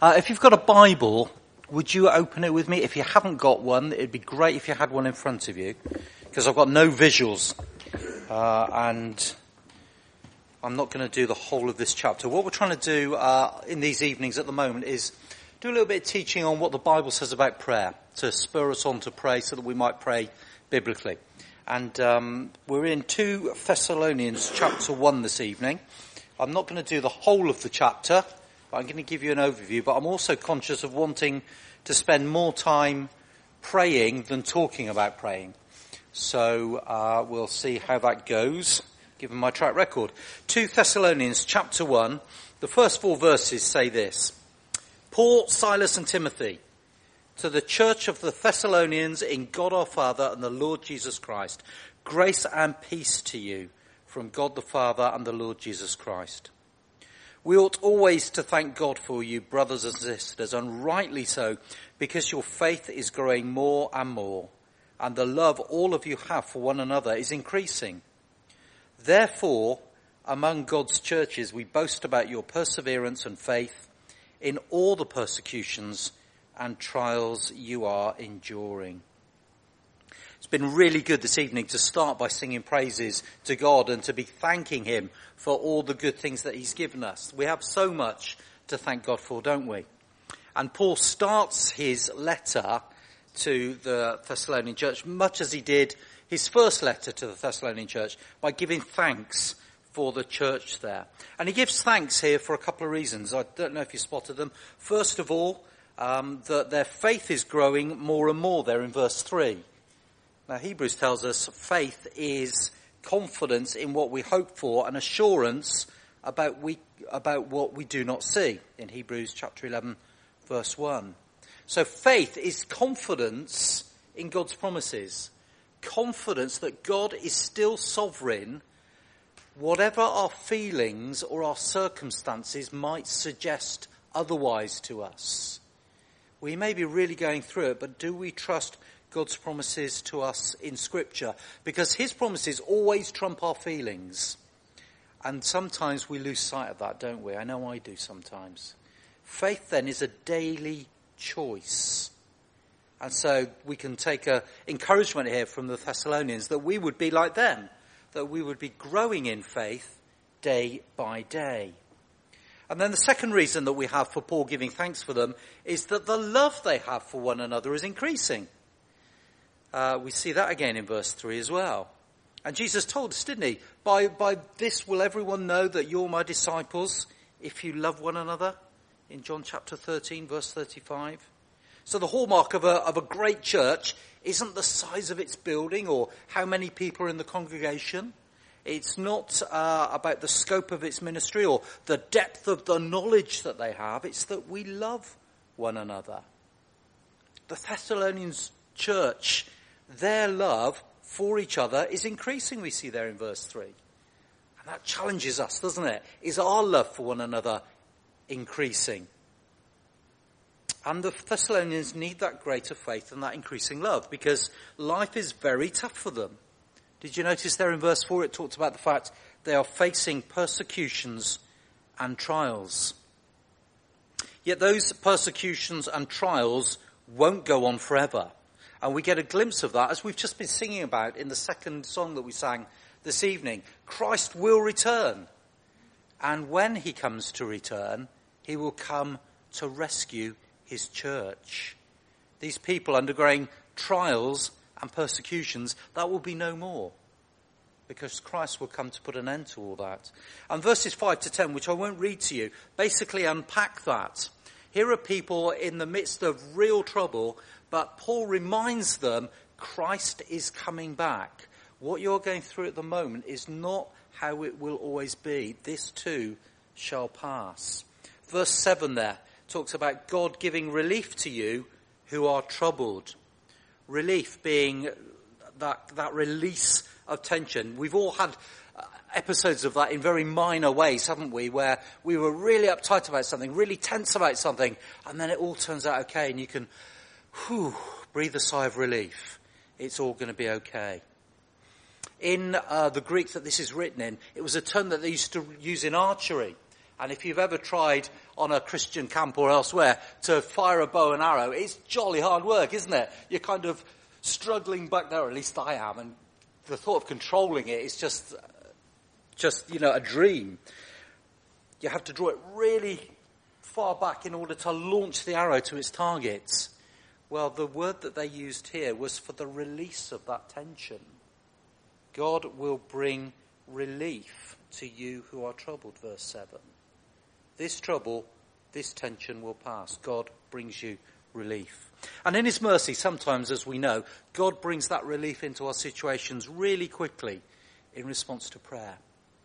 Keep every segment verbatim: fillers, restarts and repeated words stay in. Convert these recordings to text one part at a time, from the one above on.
Uh, if you've got a Bible, would you open it with me? If you haven't got one, it'd be great if you had one in front of you, because I've got no visuals, uh, and I'm not going to do the whole of this chapter. What we're trying to do uh, in these evenings at the moment is do a little bit of teaching on what the Bible says about prayer, to spur us on to pray so that we might pray biblically. And um, we're in two Thessalonians chapter one this evening. I'm not going to do the whole of the chapter, but I'm going to give you an overview. But I'm also conscious of wanting to spend more time praying than talking about praying. So uh, we'll see how that goes, given my track record. two Thessalonians chapter one, the first four verses say this. Paul, Silas and Timothy, to the church of the Thessalonians in God our Father and the Lord Jesus Christ, grace and peace to you from God the Father and the Lord Jesus Christ. We ought always to thank God for you, brothers and sisters, and rightly so, because your faith is growing more and more, and the love all of you have for one another is increasing. Therefore, among God's churches, we boast about your perseverance and faith in all the persecutions and trials you are enduring. It's been really good this evening to start by singing praises to God and to be thanking him for all the good things that he's given us. We have so much to thank God for, don't we? And Paul starts his letter to the Thessalonian church, much as he did his first letter to the Thessalonian church, by giving thanks for the church there. And he gives thanks here for a couple of reasons. I don't know if you spotted them. First of all, um, that their faith is growing more and more there in verse three. Now, Hebrews tells us faith is confidence in what we hope for and assurance about we about what we do not see, in Hebrews chapter eleven, verse one. So faith is confidence in God's promises, confidence that God is still sovereign, whatever our feelings or our circumstances might suggest otherwise to us. We may be really going through it, but do we trust God's promises to us in Scripture? Because his promises always trump our feelings. And sometimes we lose sight of that, don't we? I know I do sometimes. Faith then is a daily choice. And so we can take a encouragement here from the Thessalonians that we would be like them, that we would be growing in faith day by day. And then the second reason that we have for Paul giving thanks for them is that the love they have for one another is increasing. Uh, we see that again in verse three as well. And Jesus told us, didn't he? By, by this will everyone know that you're my disciples, if you love one another, in John chapter thirteen, verse thirty-five. So the hallmark of a, of a great church isn't the size of its building or how many people are in the congregation. It's not uh, about the scope of its ministry or the depth of the knowledge that they have. It's that we love one another. The Thessalonians church, their love for each other is increasing, we see there in verse three. And that challenges us, doesn't it? Is our love for one another increasing? And the Thessalonians need that greater faith and that increasing love, because life is very tough for them. Did you notice there in verse four it talked about the fact they are facing persecutions and trials. Yet those persecutions and trials won't go on forever. And we get a glimpse of that as we've just been singing about in the second song that we sang this evening. Christ will return. And when he comes to return, he will come to rescue his church. These people undergoing trials and persecutions, that will be no more, because Christ will come to put an end to all that. And verses five to ten, which I won't read to you, basically unpack that. Here are people in the midst of real trouble, but Paul reminds them Christ is coming back. What you're going through at the moment is not how it will always be. This too shall pass. Verse seven there talks about God giving relief to you who are troubled. Relief being that, that release of tension. We've all had episodes of that in very minor ways, haven't we, where we were really uptight about something, really tense about something, and then it all turns out okay, and you can whew, breathe a sigh of relief. It's all going to be okay. In uh, the Greek that this is written in, it was a term that they used to use in archery. And if you've ever tried on a Christian camp or elsewhere to fire a bow and arrow, it's jolly hard work, isn't it? You're kind of struggling back there, or at least I am, and the thought of controlling it is just, just, you know, a dream. You have to draw it really far back in order to launch the arrow to its target. Well, the word that they used here was for the release of that tension. God will bring relief to you who are troubled, verse seven. This trouble, this tension will pass. God brings you relief. And in his mercy, sometimes, as we know, God brings that relief into our situations really quickly in response to prayer.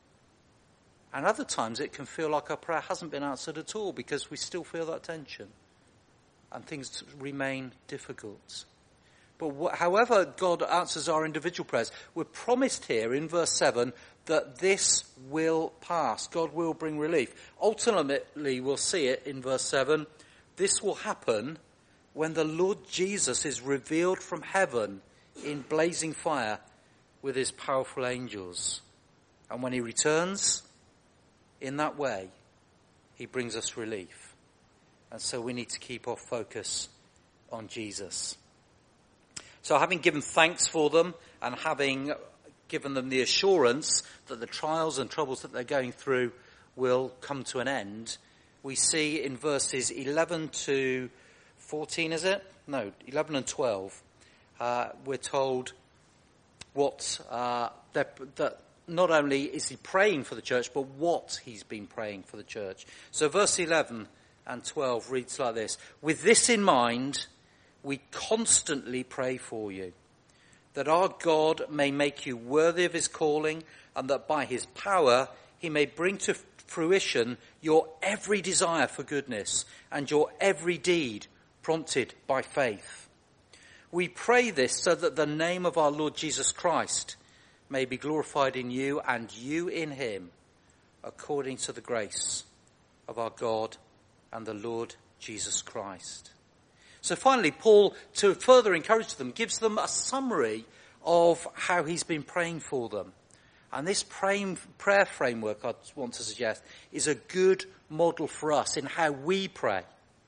And other times it can feel like our prayer hasn't been answered at all because we still feel that tension and things remain difficult. But wh- however God answers our individual prayers, we're promised here in verse seven that this will pass. God will bring relief. Ultimately, we'll see it in verse seven. This will happen when the Lord Jesus is revealed from heaven in blazing fire with his powerful angels. And when he returns, in that way, he brings us relief. And so we need to keep our focus on Jesus. So having given thanks for them and having given them the assurance that the trials and troubles that they're going through will come to an end, we see in verses eleven to fourteen, is it? No, eleven and twelve, uh, we're told what uh, that not only is he praying for the church, but what he's been praying for the church. So verse eleven and twelve reads like this. With this in mind, we constantly pray for you, that our God may make you worthy of his calling, and that by his power he may bring to fruition your every desire for goodness and your every deed prompted by faith. We pray this so that the name of our Lord Jesus Christ may be glorified in you and you in him, according to the grace of our God and the Lord Jesus Christ. So finally, Paul, to further encourage them, gives them a summary of how he's been praying for them. And this praying, prayer framework, I want to suggest, is a good model for us in how we pray.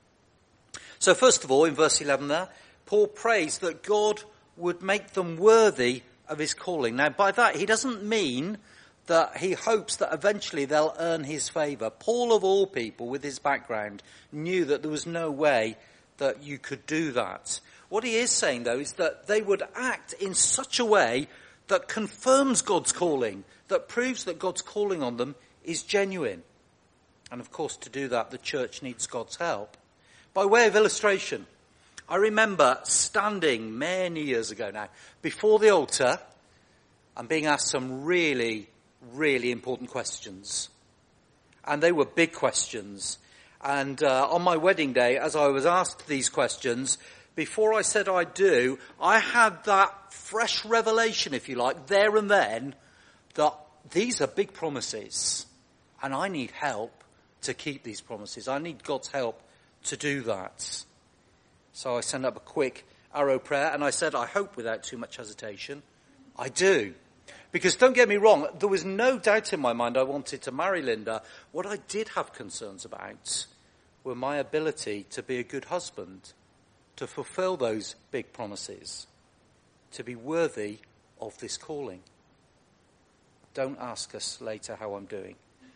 So first of all, in verse eleven there, Paul prays that God would make them worthy of his calling. Now, by that, he doesn't mean that he hopes that eventually they'll earn his favour. Paul, of all people, with his background, knew that there was no way that you could do that. What he is saying, though, is that they would act in such a way that confirms God's calling, that proves that God's calling on them is genuine. And, of course, to do that, the church needs God's help. By way of illustration, I remember standing many years ago now before the altar and being asked some really, really important questions. And they were big questions. And uh, on my wedding day, as I was asked these questions, before I said I do, I had that fresh revelation, if you like, there and then, that these are big promises. And I need help to keep these promises. I need God's help to do that. So I sent up a quick arrow prayer and I said, I hope without too much hesitation, I do. Because don't get me wrong, there was no doubt in my mind I wanted to marry Linda. What I did have concerns about were my ability to be a good husband, to fulfill those big promises, to be worthy of this calling. Don't ask us later how I'm doing.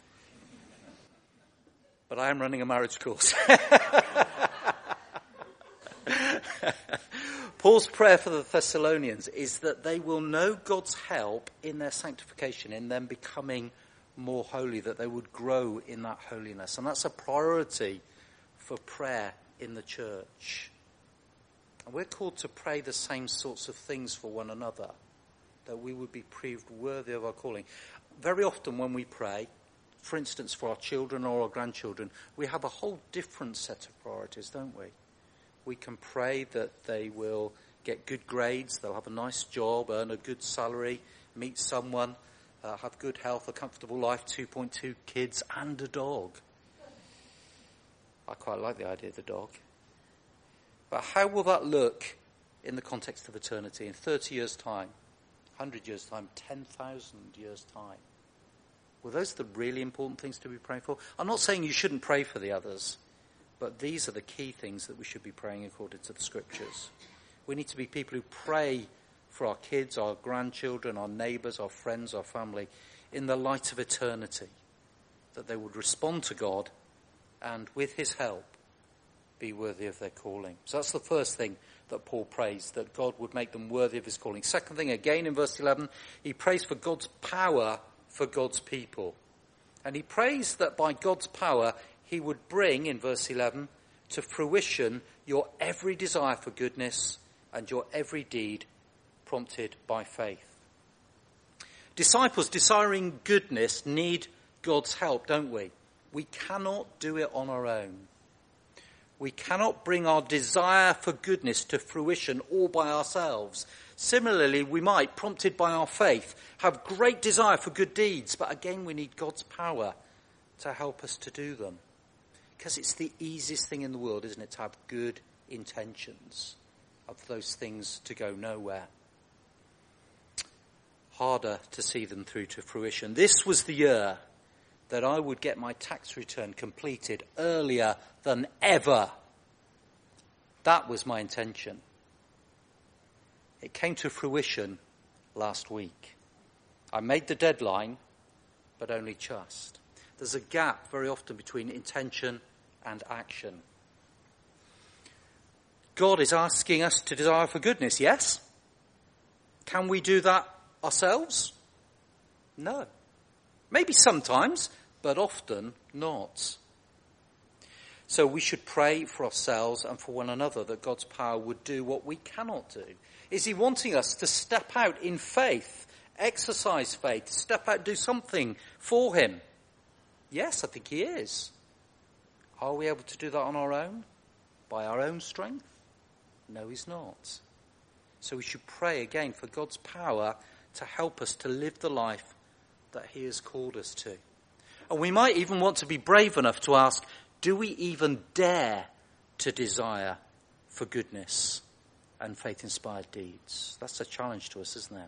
But I am running a marriage course. Paul's prayer for the Thessalonians is that they will know God's help in their sanctification, in them becoming more holy, that they would grow in that holiness. And that's a priority for prayer in the church. And we're called to pray the same sorts of things for one another, that we would be proved worthy of our calling. Very often when we pray, for instance, for our children or our grandchildren, we have a whole different set of priorities, don't we? We can pray that they will get good grades, they'll have a nice job, earn a good salary, meet someone, uh, have good health, a comfortable life, two point two kids and a dog. I quite like the idea of the dog. But how will that look in the context of eternity? In thirty years' time, one hundred years' time, ten thousand years' time? Well, those are the really important things to be praying for. I'm not saying you shouldn't pray for the others, but these are the key things that we should be praying according to the scriptures. We need to be people who pray for our kids, our grandchildren, our neighbours, our friends, our family, in the light of eternity, that they would respond to God and, with his help, be worthy of their calling. So that's the first thing that Paul prays, that God would make them worthy of his calling. Second thing, again in verse eleven, he prays for God's power for God's people. And he prays that by God's power, he would bring, in verse eleven, to fruition your every desire for goodness and your every deed prompted by faith. Disciples desiring goodness need God's help, don't we? We cannot do it on our own. We cannot bring our desire for goodness to fruition all by ourselves. Similarly, we might, prompted by our faith, have great desire for good deeds, but again we need God's power to help us to do them. Because it's the easiest thing in the world, isn't it, to have good intentions, of those things to go nowhere. Harder to see them through to fruition. This was the year that I would get my tax return completed earlier than ever. That was my intention. It came to fruition last week. I made the deadline, but only just. There's a gap very often between intention and action. God is asking us to desire for goodness, yes? Can we do that ourselves? No. Maybe sometimes, but often not. So we should pray for ourselves and for one another that God's power would do what we cannot do. Is he wanting us to step out in faith, exercise faith, step out, do something for him? Yes, I think he is. Are we able to do that on our own? By our own strength? No, he's not. So we should pray again for God's power to help us to live the life that he has called us to. And we might even want to be brave enough to ask, do we even dare to desire for goodness and faith-inspired deeds? That's a challenge to us, isn't it?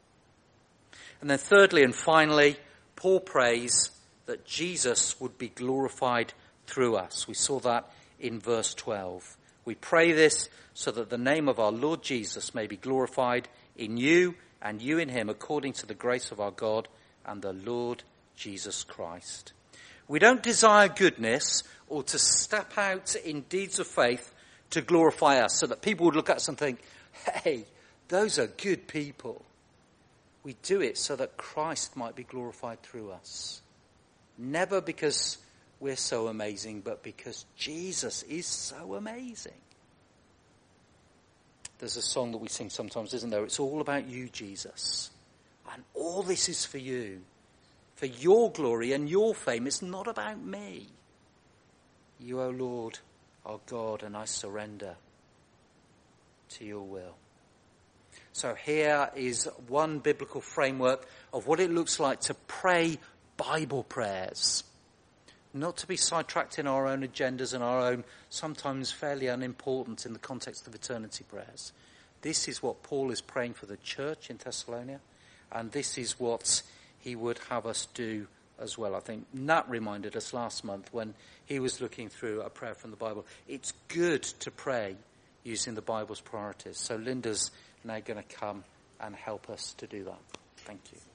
And then thirdly and finally, Paul prays that Jesus would be glorified through us. We saw that in verse twelve. We pray this so that the name of our Lord Jesus may be glorified in you and you in him, according to the grace of our God and the Lord Jesus Christ. We don't desire goodness or to step out in deeds of faith to glorify us, so that people would look at us and think, hey, those are good people. We do it so that Christ might be glorified through us. Never because we're so amazing, but because Jesus is so amazing. There's a song that we sing sometimes, isn't there? It's all about you, Jesus. And all this is for you. For your glory and your fame. It's not about me. You, O Lord, are God, and I surrender to your will. So here is one biblical framework of what it looks like to pray Bible prayers. Not to be sidetracked in our own agendas and our own, sometimes fairly unimportant in the context of eternity prayers. This is what Paul is praying for the church in Thessalonica, and this is what he would have us do as well. I think Nat reminded us last month when he was looking through a prayer from the Bible. It's good to pray using the Bible's priorities. So Linda's now going to come and help us to do that. Thank you.